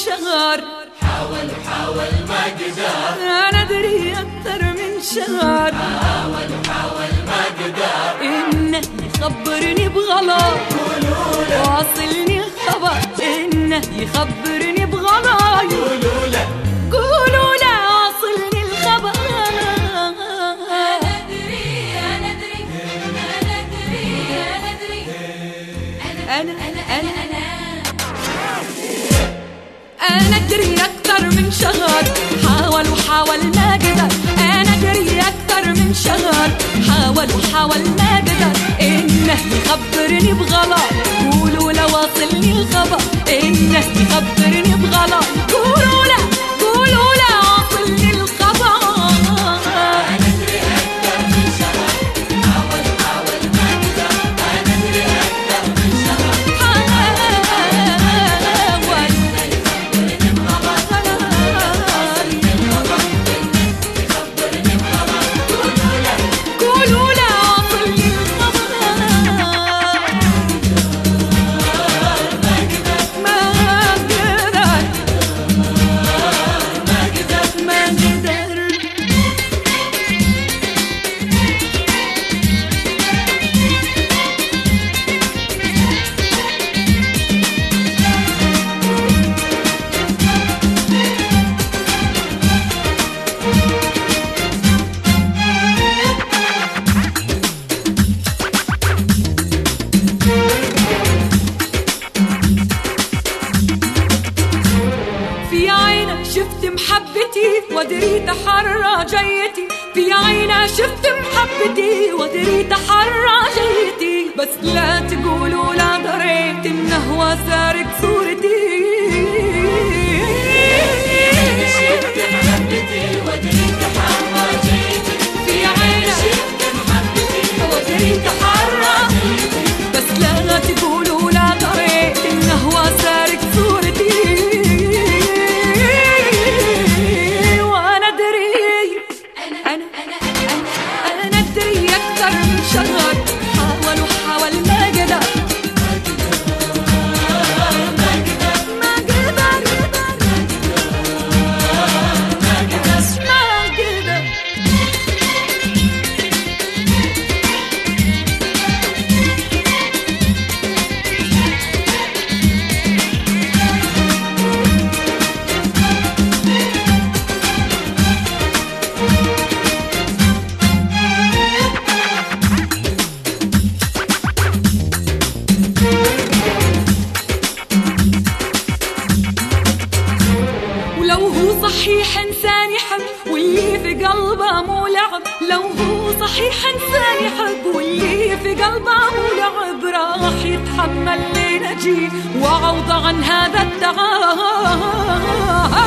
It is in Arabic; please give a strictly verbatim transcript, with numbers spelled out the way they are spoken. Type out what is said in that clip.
شهر، حاول حاول ما قدر، أنا أدري أكثر من شهر، حاول حاول ما قدر، إنه يخبرني بغلط واصلني الخبر، إنه يخبرني بغلط قولوا له قولوا له واصلني الخبر. أنا أدري أنا أدري أنا أدري أنا أدري أنا أنا أنا أنا أنا أدري أكثر من شهر، حاول وحاول ما قدر، أنا أدري أكثر من شهر، حاول وحاول ما قدر، إنه يخبرني بغلط، قولوا له واصلني الخبر، إنه يخبرني بغلط، قولوا له قولوا له واصلني الخبر. أنا أدري أكثر من شهر، حاول حاول ما قدر، أنا أدري أكثر من شهر، قولوا له واصلني الخبر. ما قدر ما قدر في عينه شفت محبتي وادري تحرى جيتي، في عينه شفت محبتي وادري تحرى جيتي، بس لا تقولوا لا دريت انه هو سارق صورتي. شفت محبتي وأدري تحرى جيتي، في عينه شفت محبتي وادري تحرى، بس لا تقولوا لا دريت انه هو سارق صورتي. وانا ادري أنا انا أنا انا ادري اكثر من شهر، حاول وحاول ما قدر ما قدر ما قدر ولو هو صحيح انسان يحب واللي في قلبه مو لعب، لو هو صحيح انسان يحب واللي في قلبه مو لعب، راح يتحمل لنجي وعوض عن هذا التعب.